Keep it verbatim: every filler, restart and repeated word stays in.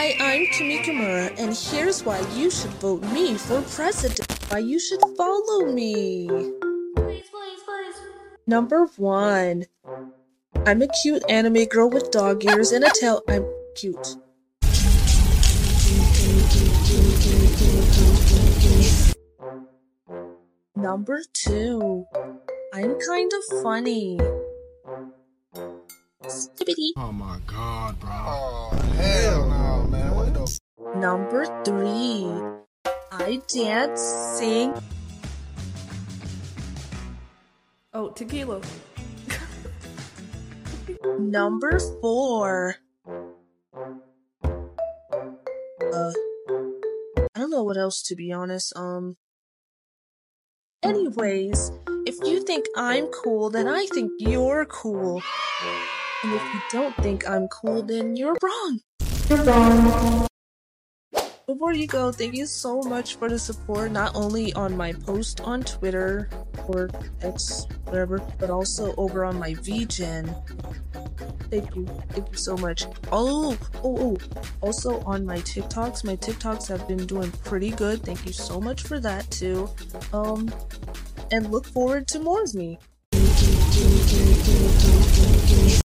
Hi, I'm Kimi Kimura, and here's why you should vote me for president. Why you should follow me. Please, please, please. Number one. I'm a cute anime girl with dog ears and a tail. I'm cute. Number two. I'm kind of funny. Skibbity. Oh my god, bro. Oh, hell no, man. What the? Number three. I dance, sing. Oh, tequila. Number four. Uh, I don't know what else, to be honest. Um. Anyways, if you think I'm cool, then I think you're cool. And if you don't think I'm cool, then you're wrong. You're wrong. Before you go, thank you so much for the support, not only on my post on Twitter or X, whatever, but also over on my V Gen. Thank you. Thank you so much. Oh, oh, oh. Also on my TikToks. My TikToks have been doing pretty good. Thank you so much for that too. Um, and look forward to more of me.